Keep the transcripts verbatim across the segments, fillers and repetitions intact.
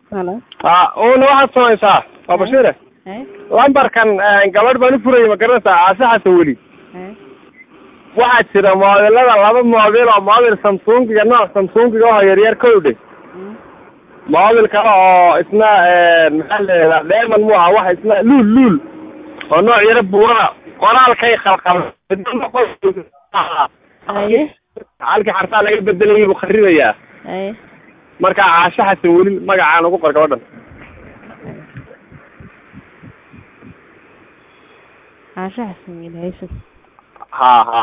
Hello. ها أنا واحد سويسا أبشره إيه. لامبر كان قبل بني فري مكرنتا عسى سوولي إيه. واحد سيدا موديل لا لaba موديل oo موديل سامسونج iyo سامسونج oo yar yar kowde موديل kale oo isna maxaa la dheeman mu aha wax isna luul luul oo nooc yar buura qoraalkay khalkhal Aye. halka xarta laga bedelay buu kharibayaa Aye. marka caasha xasan weli magacaan ugu qor gabadhan caasha xasan weli hayso ha ha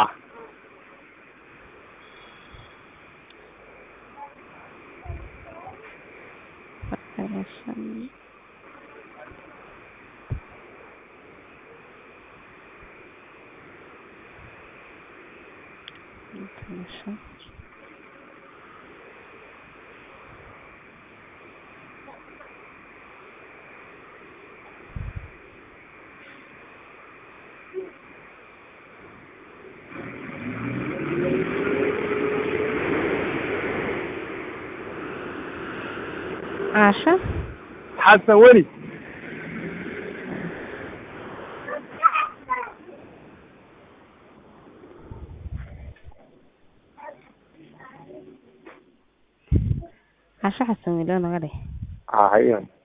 عاشا حسن ولي عاشا حسن ولا انا غادي اه هي